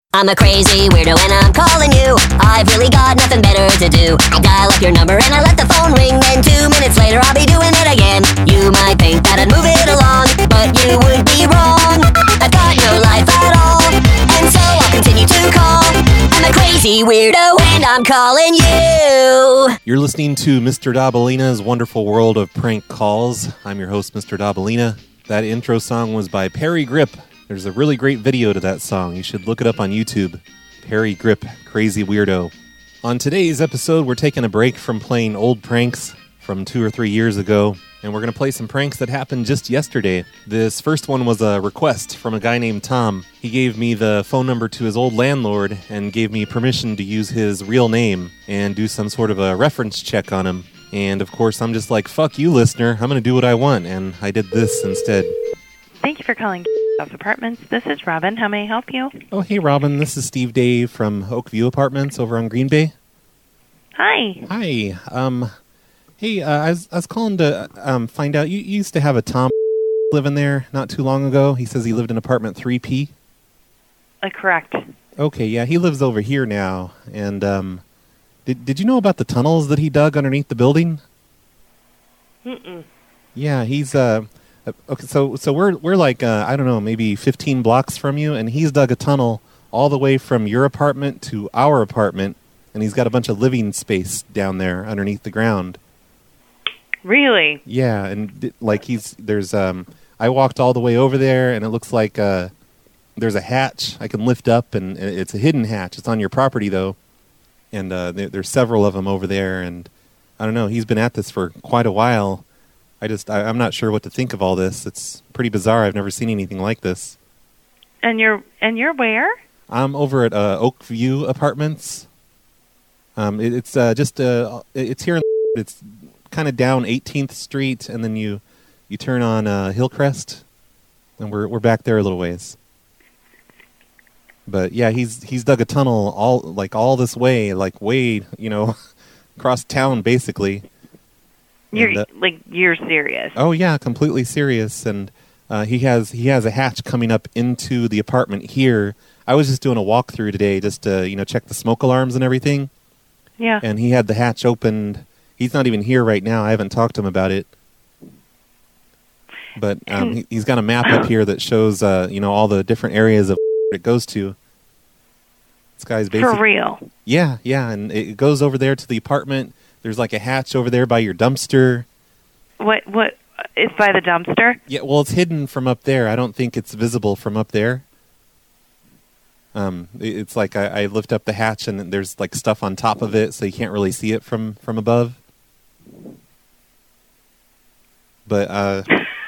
I'm a crazy weirdo and I'm calling you. I've really got nothing better to do. I dial up your number and I let the phone ring. Then 2 minutes later I'll be doing it again. You might think that I'd move it along, but you would be wrong. I've got no life at all, and so I'll continue to call. I'm a crazy weirdo and I'm calling you. You're listening to Mr. Dabalina's Wonderful World of Prank Calls. I'm your host, Mr. Dabalina. That intro song was by Perry Grip. There's a really great video to that song. You should look it up on YouTube. Perry Grip, Crazy Weirdo. On today's episode, we're taking a break from playing old pranks from 2 or 3 years ago, and we're going to play some pranks that happened just yesterday. This first one was a request from a guy named Tom. He gave me the phone number to his old landlord and gave me permission to use his real name and do some sort of a reference check on him. And of course, I'm just like, fuck you, listener. I'm going to do what I want, and I did this instead. Thank you for calling Apartments. This is Robin. How may I help you? Oh, hey, Robin. This is Steve Dave from Oakview Apartments over on Green Bay. Hi. Hi. Hey, I was calling to find out. You used to have a Tom living there not too long ago. He says he lived in apartment 3P. Correct. Okay, yeah, he lives over here now. And did you know about the tunnels that he dug underneath the building? Mm-mm. Yeah, he's okay. So we're like I don't know, maybe 15 blocks from you, and he's dug a tunnel all the way from your apartment to our apartment, and he's got a bunch of living space down there underneath the ground. Really? Yeah, and like there's I walked all the way over there, and it looks like there's a hatch I can lift up, and it's a hidden hatch. It's on your property though, and there's several of them over there, and I don't know. He's been at this for quite a while. I'm not sure what to think of all this. It's pretty bizarre. I've never seen anything like this. And you're where? I'm over at Oakview Apartments. It's it's here. It's kind of down 18th Street, and then you turn on Hillcrest, and we're back there a little ways. But yeah, he's dug a tunnel all this way, like way, across town basically. You're serious? Oh yeah, completely serious. And he has a hatch coming up into the apartment here. I was just doing a walkthrough today, just to check the smoke alarms and everything. Yeah. And he had the hatch opened. He's not even here right now. I haven't talked to him about it. But he's got a map up here that shows all the different areas of it goes to. This guy's basically for real. Yeah, and it goes over there to the apartment. There's like a hatch over there by your dumpster. What is by the dumpster? Yeah, well, it's hidden from up there. I don't think it's visible from up there. It's like I lift up the hatch and there's like stuff on top of it, so you can't really see it from above. But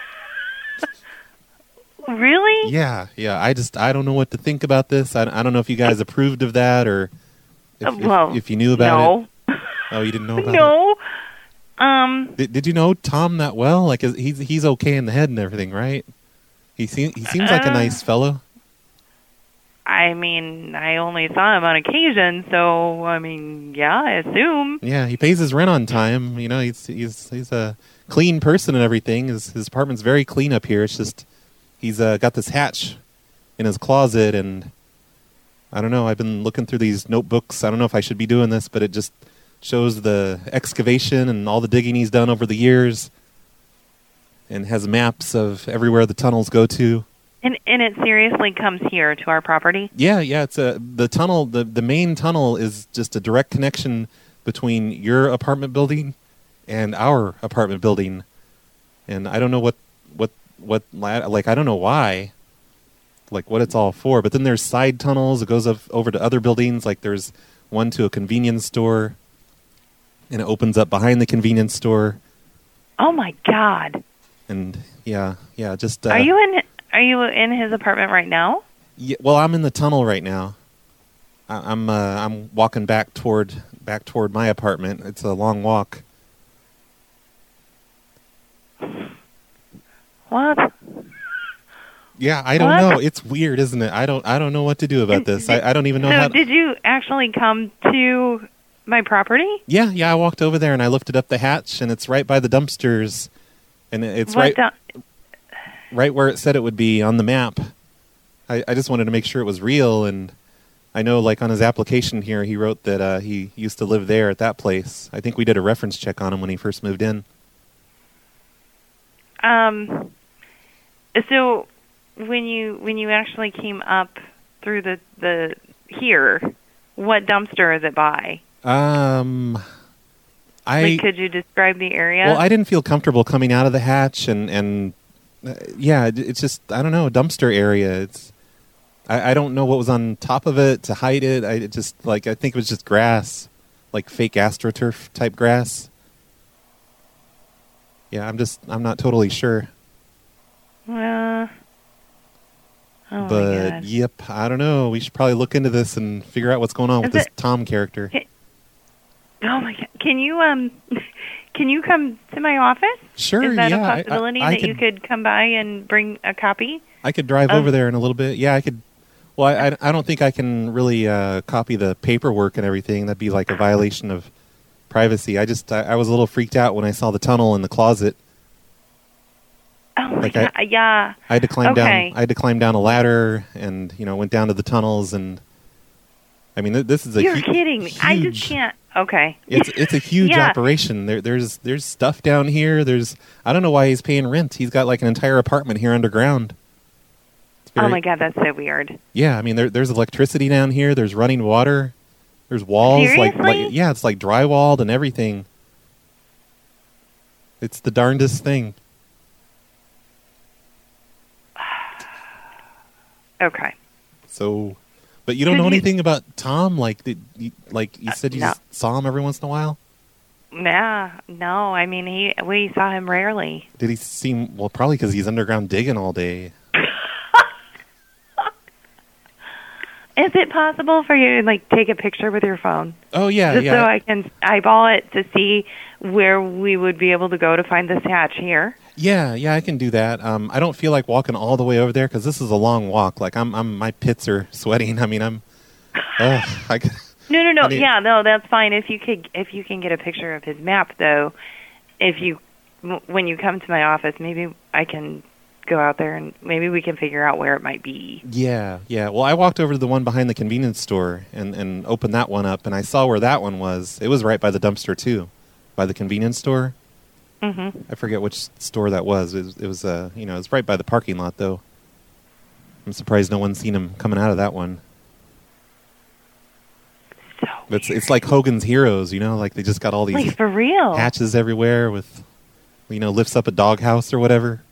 really? Yeah. I don't know what to think about this. I don't know if you guys approved of that or if you knew about it. Oh, you didn't know about it? No. Did you know Tom that well? Like, he's okay in the head and everything, right? He seems like a nice fellow. I mean, I only saw him on occasion, so yeah, I assume. Yeah, he pays his rent on time. He's a clean person and everything. His apartment's very clean up here. It's just he's got this hatch in his closet, and I don't know. I've been looking through these notebooks. I don't know if I should be doing this, but it just shows the excavation and all the digging he's done over the years, and has maps of everywhere the tunnels go to. And it seriously comes here to our property? Yeah. It's the tunnel. The main tunnel is just a direct connection between your apartment building and our apartment building, and I don't know what like I don't know why, like what it's all for. But then there's side tunnels. It goes up over to other buildings. Like there's one to a convenience store. And it opens up behind the convenience store. Oh my God! And yeah. Just Are you in his apartment right now? Yeah. Well, I'm in the tunnel right now. I'm walking back toward my apartment. It's a long walk. What? Yeah, I don't know. It's weird, isn't it? I don't know what to do about this. I don't even know how. So did you actually come to my property? Yeah, I walked over there and I lifted up the hatch, and it's right by the dumpsters, and it's right where it said it would be on the map. I just wanted to make sure it was real, and I know, like, on his application here, he wrote that he used to live there at that place. I think we did a reference check on him when he first moved in. So when you actually came up through the here, what dumpster is it by? Could you describe the area? Well, I didn't feel comfortable coming out of the hatch, and yeah, it's just, I don't know, a dumpster area. I don't know what was on top of it to hide it. I think it was just grass, like fake AstroTurf type grass. Yeah, I'm not totally sure. Oh But my God. yep, I don't know. We should probably look into this and figure out what's going on with this Tom character. Oh my God! Can you come to my office? Sure. Is that yeah, a possibility that you could come by and bring a copy? I could drive over there in a little bit. Yeah, I could. Well, I don't think I can really copy the paperwork and everything. That'd be like a violation of privacy. I was a little freaked out when I saw the tunnel in the closet. Oh my God! Yeah. I had to climb down. Okay. I had to climb down a ladder, and went down to the tunnels. And I mean, this is a. You're kidding me! I just can't. Okay. It's a huge operation. There's stuff down here. I don't know why he's paying rent. He's got like an entire apartment here underground. Oh my God, that's so weird. Yeah, I mean there's electricity down here. There's running water. There's walls. Seriously? Yeah, it's like drywalled and everything. It's the darndest thing. Okay. So, but you don't know anything about Tom? Like you said, you no. just saw him every once in a while? Yeah, no. I mean, we saw him rarely. Did he seem, well, probably because he's underground digging all day. Is it possible for you to take a picture with your phone? Oh yeah, Just yeah. so I can eyeball it to see where we would be able to go to find this hatch here. Yeah, I can do that. I don't feel like walking all the way over there because this is a long walk. Like my pits are sweating. I mean, No. Yeah, no, that's fine. If you can get a picture of his map, though, when you come to my office, maybe I can go out there and maybe we can figure out where it might be. Yeah. Well, I walked over to the one behind the convenience store and opened that one up, and I saw where that one was. It was right by the dumpster too, by the convenience store. Mm-hmm. I forget which store that was. It was it was right by the parking lot though. I'm surprised no one's seen him coming out of that one. So It's like Hogan's Heroes, like they just got all these for real hatches everywhere with, lifts up a doghouse or whatever.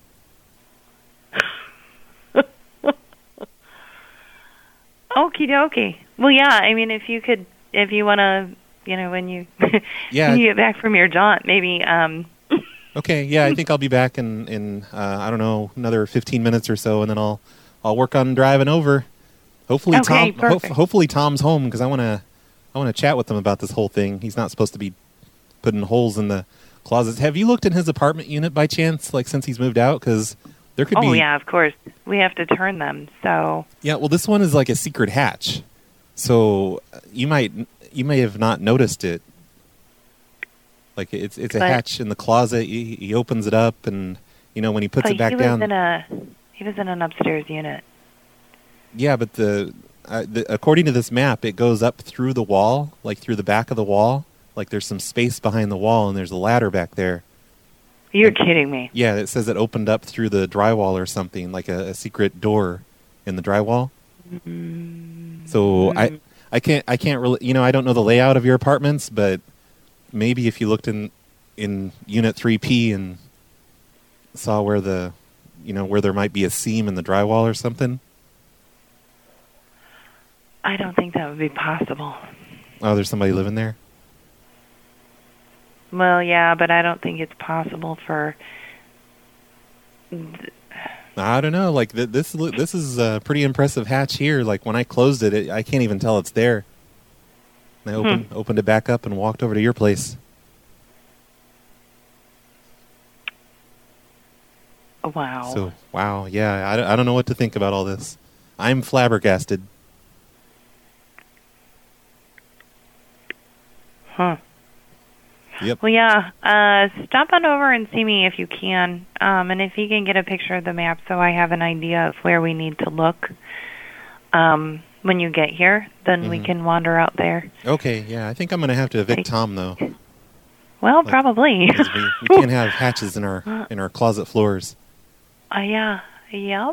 Okie dokie. Well, yeah. I mean, if you want to, when you when you get back from your jaunt, maybe. Okay. Yeah, I think I'll be back in I don't know, another 15 minutes or so, and then I'll work on driving over. Hopefully, okay, hopefully Tom's home because I want to chat with him about this whole thing. He's not supposed to be putting holes in the closets. Have you looked in his apartment unit by chance, since he's moved out? Because there could be. Oh yeah, of course. We have to turn them. So. Yeah, well, this one is like a secret hatch, so you may have not noticed it. Like it's a hatch in the closet. He opens it up, and when he puts it back down. He was in an upstairs unit. Yeah, but according to this map, it goes up through the wall, like through the back of the wall. Like there's some space behind the wall, and there's a ladder back there. You're kidding me. Yeah, it says it opened up through the drywall or something, like a secret door in the drywall. Mm-hmm. So I can't really, I don't know the layout of your apartments, but maybe if you looked in Unit 3P and saw where where there might be a seam in the drywall or something. I don't think that would be possible. Oh, there's somebody living there? Well, yeah, but I don't think it's possible for. I don't know. Like this is a pretty impressive hatch here. Like when I closed it, I can't even tell it's there. And I opened it back up and walked over to your place. Wow. So wow, yeah. I don't know what to think about all this. I'm flabbergasted. Huh. Yep. Well, yeah. Stop on over and see me if you can, and if you can get a picture of the map so I have an idea of where we need to look. when you get here, then we can wander out there. Okay, yeah. I think I'm going to have to evict Tom, though. Well, probably. 'Cause we can't have hatches in our closet floors. Yeah. Yep.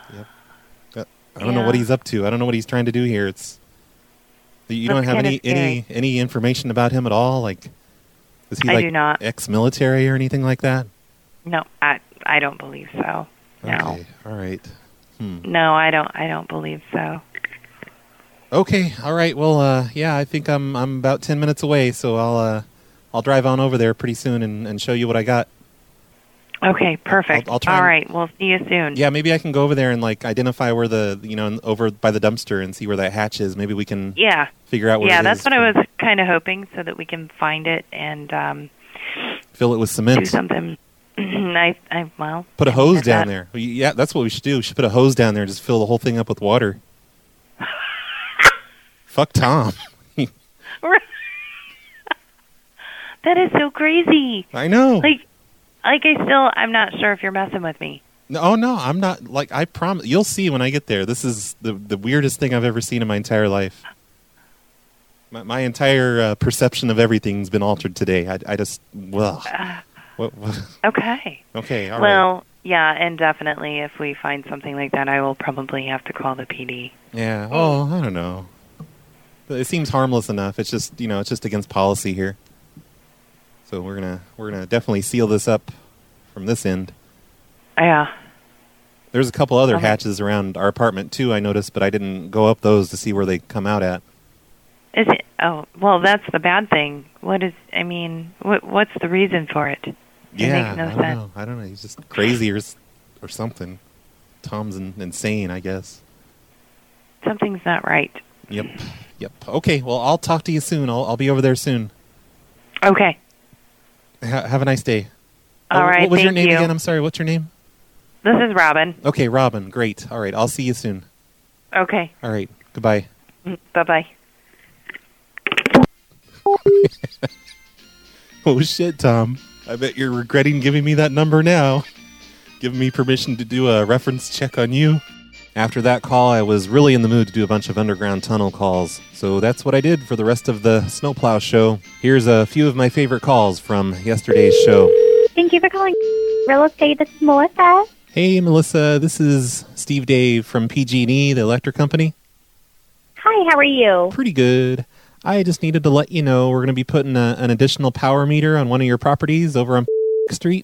I don't know what he's up to. I don't know what he's trying to do here. You don't have any information about him at all? Like, is he I do not. Ex-military or anything like that? No, I don't believe so. No. Okay, all right. No, I don't believe so. Okay, all right. Well, yeah, I think I'm about 10 minutes away, so I'll drive on over there pretty soon and show you what I got. Okay, perfect. I'll try. All right, we'll see you soon. Yeah, maybe I can go over there and identify where over by the dumpster and see where that hatch is. Maybe we can figure out where it is. Yeah, that's what I was kind of hoping, so that we can find it and fill it with cement. do something. Well, put a hose down there. Yeah, that's what we should do. We should put a hose down there and just fill the whole thing up with water. Fuck Tom. That is so crazy. I know. I'm not sure if you're messing with me. No, I'm not. I promise. You'll see when I get there. This is the weirdest thing I've ever seen in my entire life. My entire perception of everything's been altered today. I just, well. What? Okay. Okay, all right. Well, yeah, and definitely if we find something like that, I will probably have to call the PD. Yeah, I don't know. But it seems harmless enough. It's just, it's just against policy here. So we're gonna definitely seal this up from this end. Yeah. There's a couple other hatches around our apartment too, I noticed, but I didn't go up those to see where they come out at. Is it? Oh, well, that's the bad thing. What's the reason for it? It makes no sense. I don't know. He's just crazy or something. Tom's insane, I guess. Something's not right. Yep. Okay, well, I'll talk to you soon. I'll be over there soon. Okay. Have a nice day. All right, what was your name you. again? I'm sorry, what's your name? This is Robin. Okay, Robin, great. All right, I'll see you soon. Okay. All right, goodbye. Bye-bye. Oh, shit, Tom. I bet you're regretting giving me that number now. Giving me permission to do a reference check on you. After that call, I was really in the mood to do a bunch of underground tunnel calls. So that's what I did for the rest of the Snowplow show. Here's a few of my favorite calls from yesterday's show. Thank you for calling Real Estate. This is Melissa. Hey, Melissa. This is Steve Dave from PG&E, the electric company. Hi, how are you? Pretty good. I just needed to let you know we're going to be putting an additional power meter on one of your properties over on Street.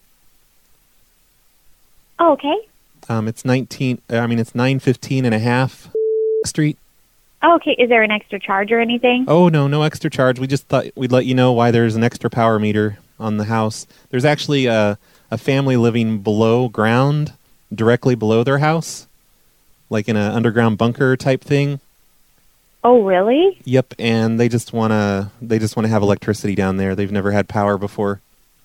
Oh, okay. It's 915 and a half Street. Oh, okay. Is there an extra charge or anything? Oh, no extra charge. We just thought we'd let you know why there's an extra power meter on the house. There's actually a family living below ground, directly below their house, like in an underground bunker type thing. Oh, really? Yep, and they just want to have electricity down there. They've never had power before.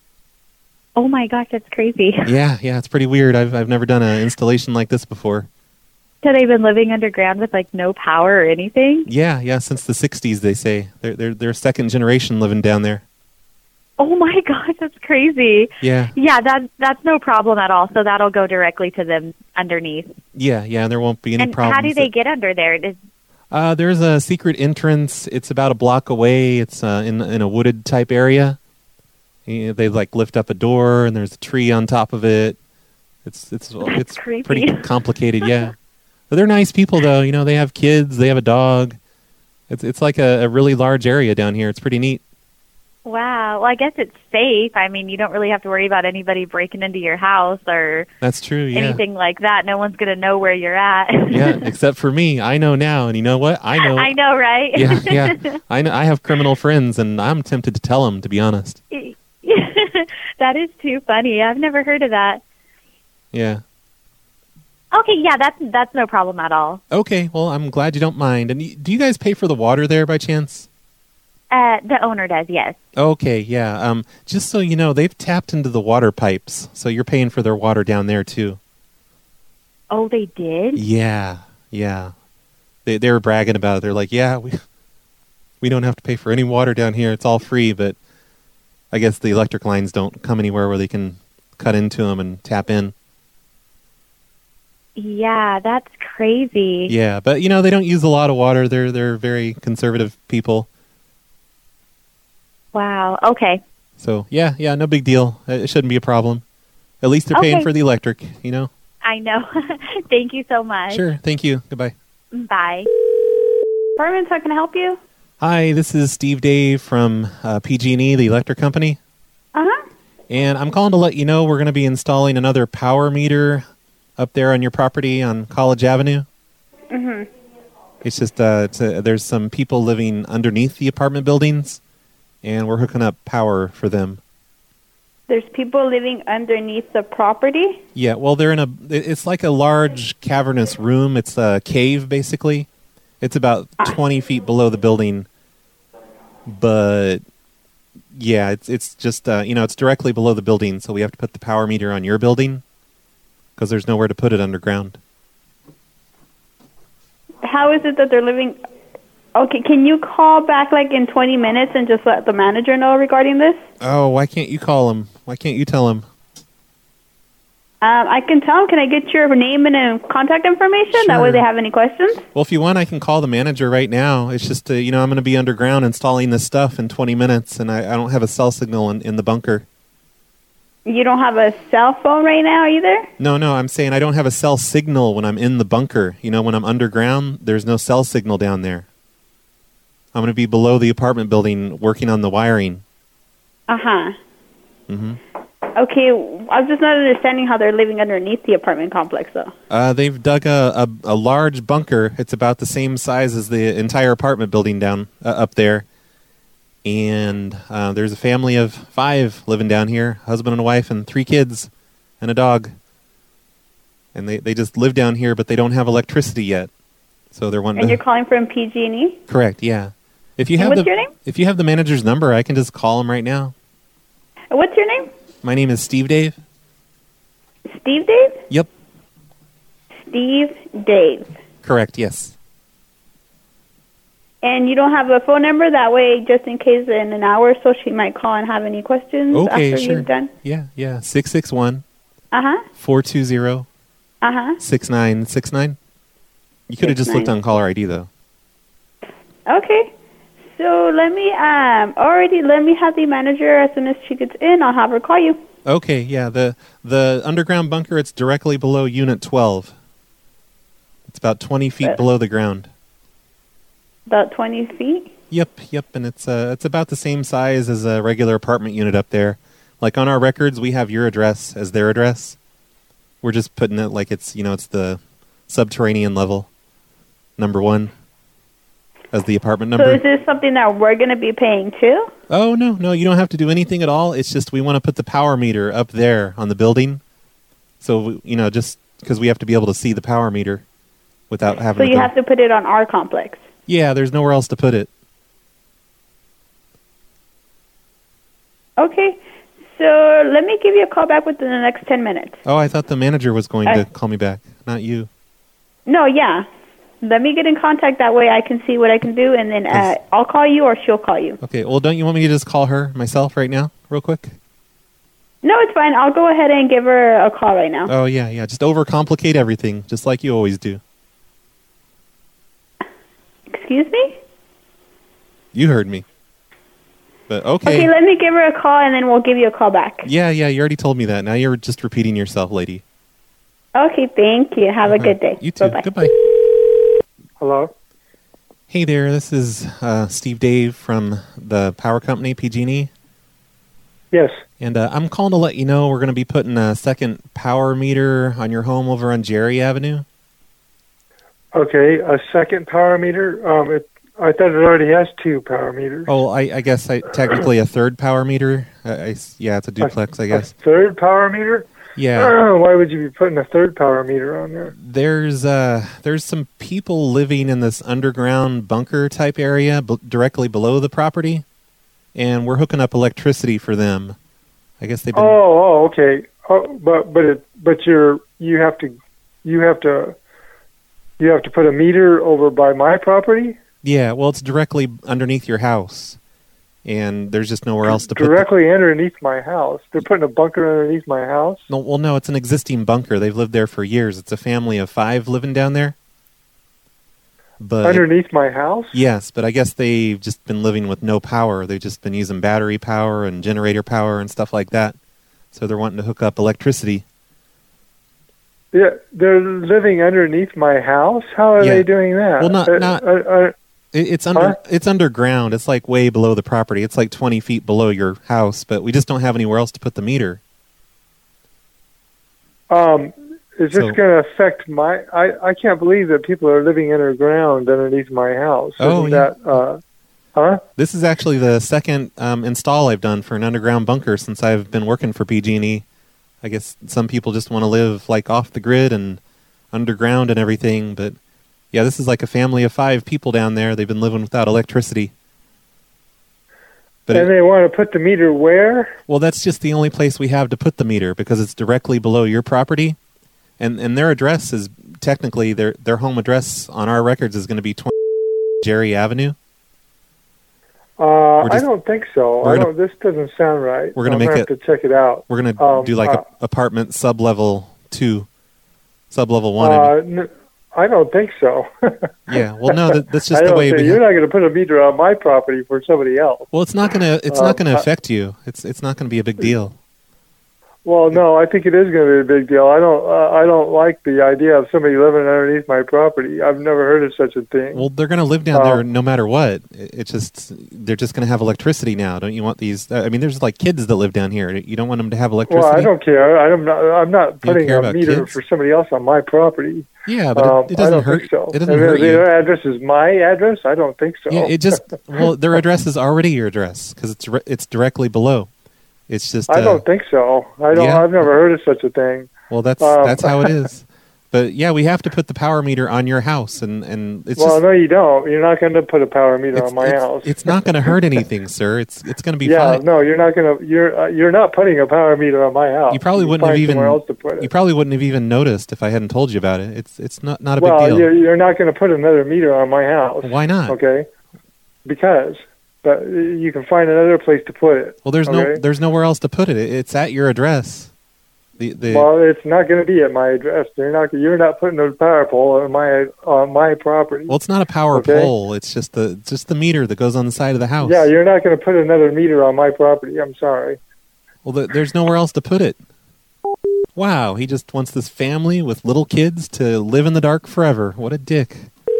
Oh my gosh, that's crazy. Yeah, it's pretty weird. I've never done an installation like this before. So they've been living underground with no power or anything? Yeah, since the 60s they say. They're second generation living down there. Oh my gosh, that's crazy. Yeah. Yeah, that's no problem at all. So that'll go directly to them underneath. Yeah, there won't be any problems. And how do they get under there? There's a secret entrance. It's about a block away. It's in a wooded type area. They lift up a door and there's a tree on top of it. It's pretty complicated. Yeah, but they're nice people though. They have kids. They have a dog. It's like a really large area down here. It's pretty neat. Wow. Well, I guess it's safe. I mean, you don't really have to worry about anybody breaking into your house or that's true. Yeah. Anything like that. No one's going to know where you're at. Yeah, except for me. I know now, and you know what? I know. I know, right? Yeah. I know. I have criminal friends, and I'm tempted to tell them. To be honest. That is too funny. I've never heard of that. Yeah. Okay. Yeah, that's no problem at all. Okay. Well, I'm glad you don't mind. And do you guys pay for the water there by chance? The owner does, yes. Okay, yeah. Just so you know, they've tapped into the water pipes, so you're paying for their water down there too. Oh, they did? Yeah. They were bragging about it. They're like, yeah, we don't have to pay for any water down here. It's all free, but I guess the electric lines don't come anywhere where they can cut into them and tap in. Yeah, that's crazy. Yeah, but they don't use a lot of water. They're very conservative people. Wow. Okay. So yeah, no big deal. It shouldn't be a problem. At least they're paying Okay. for the electric. I know. Thank you so much. Sure. Thank you. Goodbye. Bye. Apartments, how can I help you? Hi, this is Steve Dave from PG&E, the electric company. Uh-huh. And I'm calling to let you know we're going to be installing another power meter up there on your property on College Avenue. Mm-hmm. It's just there's some people living underneath the apartment buildings, and we're hooking up power for them. There's people living underneath the property? Yeah, well, it's like a large cavernous room. It's a cave, basically. It's about 20 feet below the building, but yeah, it's just, it's directly below the building, so we have to put the power meter on your building because there's nowhere to put it underground. How is it that they're living... Okay, can you call back like in 20 minutes and just let the manager know regarding this? Oh, why can't you call him? Why can't you tell him? I can tell them. Can I get your name and contact information? That way Sure. they have any questions? Well, if you want, I can call the manager right now. It's just, I'm going to be underground installing this stuff in 20 minutes, and I don't have a cell signal in the bunker. You don't have a cell phone right now either? No, I'm saying I don't have a cell signal when I'm in the bunker. When I'm underground, there's no cell signal down there. I'm going to be below the apartment building working on the wiring. Uh-huh. Mm-hmm. Okay, I'm just not understanding how they're living underneath the apartment complex, though. They've dug a large bunker. It's about the same size as the entire apartment building down up there. And there's a family of 5 living down here, husband and a wife and 3 kids and a dog. And they just live down here, but they don't have electricity yet. So they're wanting And to... you're calling from PG&E? Correct, yeah. If you And have what's your name? If you have the manager's number, I can just call him right now. What's your name? My name is Steve Dave. Steve Dave? Yep, Steve Dave. correct, yes. And you don't have a phone number? That way, just in case in an hour or so, she might call and have any questions Okay, after sure. you've done? Yeah, 661 Uh-huh. 420 Uh-huh. 6969. You could have just looked 69. on caller ID, though. Okay. So let me have the manager, as soon as she gets in, I'll have her call you. Okay, yeah, the underground bunker, it's directly below Unit 12. It's about 20 feet below the ground. About 20 feet? Yep, and it's about the same size as a regular apartment unit up there. Like on our records, we have your address as their address. We're just putting it like it's the subterranean level, number 1, as the apartment number. So is this something that we're going to be paying too? Oh, no, you don't have to do anything at all. It's just we want to put the power meter up there on the building. So, just because we have to be able to see the power meter without having So to you go. have to put it on our complex. Yeah, there's nowhere else to put it. Okay. So let me give you a call back within the next 10 minutes. Oh, I thought the manager was going to call me back, not you. No, yeah. Let me get in contact. That way I can see what I can do, and then I'll call you or she'll call you. Okay, well, don't you want me to just call her myself right now, real quick? No, it's fine. I'll go ahead and give her a call right now. Oh, yeah, just overcomplicate everything, just like you always do. Excuse me? You heard me. But Okay, let me give her a call, and then we'll give you a call back. Yeah, you already told me that. Now you're just repeating yourself, lady. Okay, thank you. Have a good day. You too. Bye-bye. Goodbye. Hello? Hey there, this is Steve Dave from the power company, PG&E. Yes. And I'm calling to let you know we're going to be putting a second power meter on your home over on Jerry Avenue. Okay, a second power meter? I thought it already has 2 power meters. Oh, I guess technically a third power meter. Yeah, it's a duplex, I guess. A third power meter? Yeah. Why would you be putting a third power meter on there? There's some people living in this underground bunker type area directly below the property, and we're hooking up electricity for them. I guess they've been. Oh, okay. Oh, but you have to put a meter over by my property? Yeah, well, it's directly underneath your house, and there's just nowhere else to put directly underneath my house. They're putting a bunker underneath my house. No, it's an existing bunker. They've lived there for years. It's a family of 5 living down there. But Underneath my house? yes, but I guess they've just been living with no power. They've just been using battery power and generator power and stuff like that. So they're wanting to hook up electricity. Yeah, they're living underneath my house? How are Yeah. they doing that? Well, not It's it's underground. It's like way below the property. It's like 20 feet below your house, but we just don't have anywhere else to put the meter. Is this going to affect my... I can't believe that people are living underground underneath my house. Oh, Isn't yeah. that... Huh? This is actually the second install I've done for an underground bunker since I've been working for PG&E. I guess some people just want to live like off the grid and underground and everything, but yeah, this is like a family of 5 people down there. They've been living without electricity. But And they want to put the meter where? well, that's just the only place we have to put the meter because it's directly below your property, and their address is technically their home address on our records is going to be 20 Jerry Avenue. I don't think so. This doesn't sound right. We're gonna I'm make have to check it out. We're going to do like a apartment sub-level 2, sub-level 1. I don't think so. Yeah, well, no, that's just I the don't way think- we You're not going to put a meter on my property for somebody else. Well, it's not gonna affect you. It's not gonna be a big deal. Well, no, I think it is going to be a big deal. I don't like the idea of somebody living underneath my property. I've never heard of such a thing. Well, they're gonna live down there no matter what. It's just they're just gonna have electricity now. Don't you want these? I mean, there's like kids that live down here. You don't want them to have electricity. Well, I don't care. I'm not putting care a about meter kids? for somebody else on my property. Yeah, but it doesn't I don't hurt. think so. It doesn't And hurt you. Their address is my address. I don't think so. Yeah, it just well, their address is already your address because it's directly below. It's just I don't think so. Yeah. I've never heard of such a thing. Well, that's how it is. But yeah, we have to put the power meter on your house, and it's Well, just no, you don't. You're not going to put a power meter on my house. it's not going to hurt anything, sir. It's going to be Yeah, fine. no, you're not going to. You're not putting a power meter on my house. You probably wouldn't find have even somewhere else to put it. you probably wouldn't have even noticed if I hadn't told you about it. It's not a Well, big deal. you're not going to put another meter on my house. Why not? Okay, because but you can find another place to put it. Well, okay? there's nowhere else to put it. It's at your address. Well, it's not going to be at my address. You're not putting a power pole on my property. Well, it's not a power pole. It's just the meter that goes on the side of the house. Yeah, you're not going to put another meter on my property. I'm sorry. Well, there's nowhere else to put it. Wow, he just wants this family with little kids to live in the dark forever. What a dick.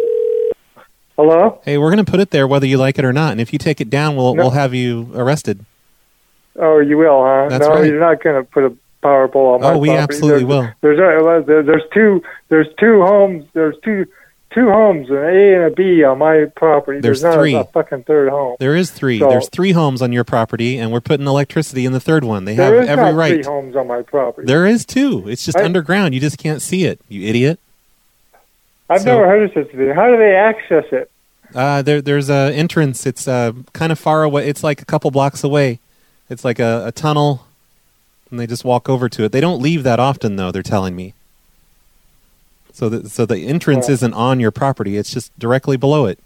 Hello? Hey, we're going to put it there whether you like it or not, and if you take it down, we'll have you arrested. Oh, you will, huh? That's no, right. You're not going to put a power pole on my property. We absolutely will. There's two homes. There's two homes, an A and a B on my property. There's not 3. a fucking third home. There is 3. So, There's 3 homes on your property, and we're putting electricity in the 3rd one. They have there is every not right. 3 homes on my property. There is 2. It's just underground. You just can't see it. You idiot. I've never heard of such a thing. How do they access it? There's a entrance. It's kind of far away. It's like a couple blocks away. It's like a tunnel, and they just walk over to it. They don't leave that often, though. They're telling me. So the entrance isn't on your property. It's just directly below it.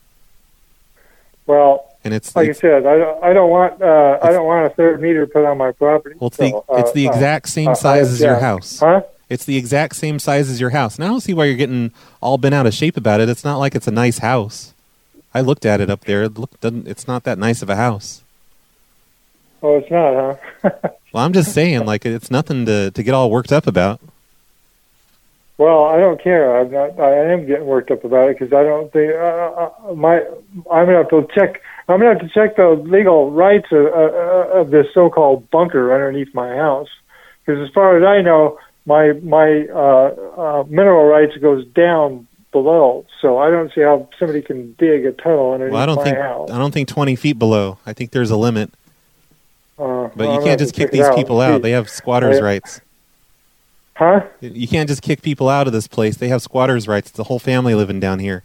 Well, and it's like I said, I don't want a third meter put on my property. Well, it's the exact same size as your house. Huh? It's the exact same size as your house. And I don't see why you're getting all bent out of shape about it. It's not like it's a nice house. I looked at it up there. It's not that nice of a house. Oh, it's not, huh? Well, I'm just saying, like, it's nothing to get all worked up about. Well, I don't care. I am getting worked up about it because I don't think I'm gonna have to check. I'm gonna have to check the legal rights of this so-called bunker underneath my house. Because as far as I know, my mineral rights goes down below. So I don't see how somebody can dig a tunnel underneath my house. I don't think 20 feet below. I think there's a limit. But you I'm can't just kick these people out. They have squatters' rights. Huh? You can't just kick people out of this place. They have squatters' rights. The whole family living down here.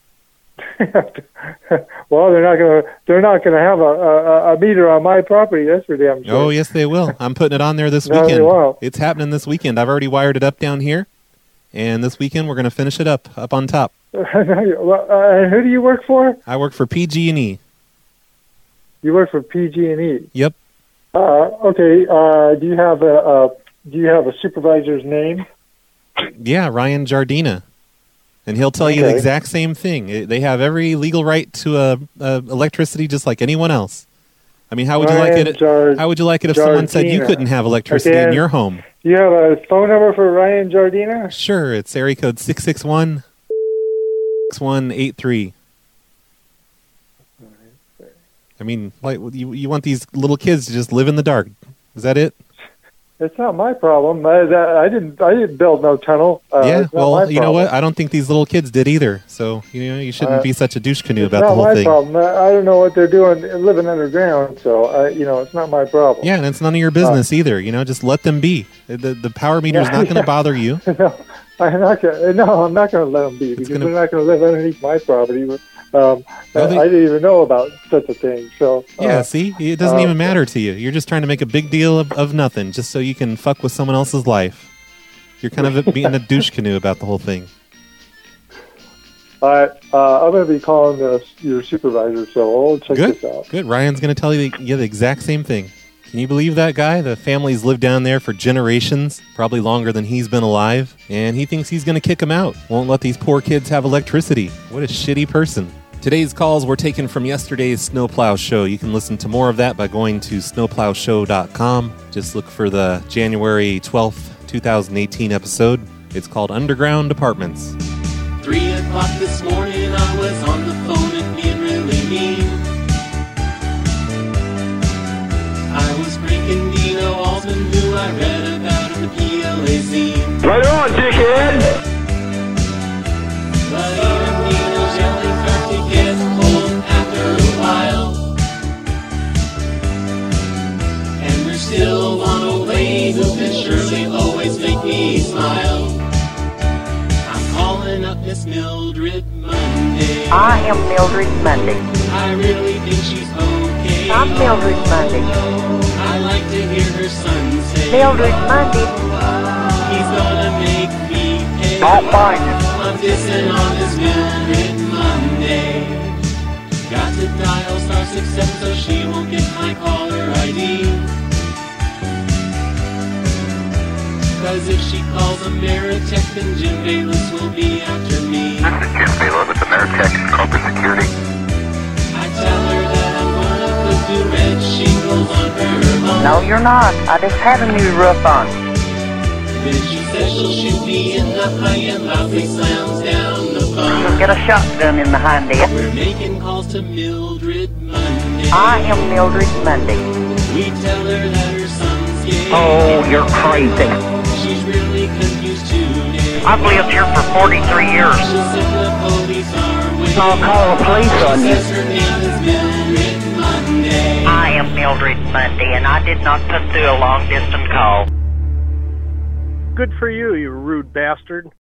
Well, they're not gonna have a meter on my property. That's for damn sure. Oh, yes, they will. I'm putting it on there this No, they weekend. won't. It's happening this weekend. I've already wired it up down here, and this weekend we're going to finish it up on top. And who do you work for? I work for PG&E. You work for PG&E. Yep. Okay. Do you have a supervisor's name? Yeah, Ryan Jardina. And he'll tell you the exact same thing. They have every legal right to electricity just like anyone else. I mean, how would you like it? How would you like it if someone said you couldn't have electricity in your home? You have a phone number for Ryan Jardina? Sure, it's area code 661-6183. I mean, like you want these little kids to just live in the dark? Is that it? It's not my problem. I didn't build no tunnel. Yeah, well, you know what? I don't think these little kids did either. So you shouldn't be such a douche canoe about the whole thing. It's not my problem. I don't know what they're doing living underground. So it's not my problem. Yeah, and it's none of your business either. Just let them be. The power meter's not going to bother you. No, I'm not going to let them be because they're not going to live underneath my property. I didn't even know about such a thing. So yeah, see, it doesn't even matter to you. You're just trying to make a big deal of nothing, just so you can fuck with someone else's life. You're kind of being a douche canoe about the whole thing. All right, I'm going to be calling your supervisor, so I'll check this out. Good. Ryan's going to tell you the exact same thing. Can you believe that guy? The family's lived down there for generations, probably longer than he's been alive, and he thinks he's going to kick them out. Won't let these poor kids have electricity. What a shitty person. Today's calls were taken from yesterday's Snowplow Show. You can listen to more of that by going to snowplowshow.com. Just look for the January 12th, 2018 episode. It's called Underground Apartments. 3 o'clock this morning, I was on the phone and being really mean. I was pranking Dino Altman, who I read about in the PLA zine. Right on, dickhead! But even Dino's yelling starts to get old after a while. And there's still one old lady who can surely always make me smile. I'm calling up Miss Mildred Monday. I am Mildred Monday. I really think she's okay. I'm Mildred Monday. I like to hear her son say, Mildred Monday. He's gonna make me pay. I'll find him. I'm dissing on this Mildred Monday. Got to dial *6 so she won't get my caller ID. Cause if she calls Ameritech, then Jim Bayless will be after me. This is Jim Bayless with Ameritech Corporate Security. I tell her that I'm gonna put the red shingles on her home. No, you're not. I just had a new roof on. Then she says she'll shoot me in the eye and loudly slams down the phone. You'll get a shotgun in the hind end. We're making calls to Mildred Monday. I am Mildred Monday. We tell her that her son's gay. Oh, you're crazy. She's really confused today. I've lived here for 43 years. She said the police are waiting. I'll call the police on you. Says her name is Mildred Monday. I am Mildred Monday, and I did not put through a long-distance call. Good for you, you rude bastard.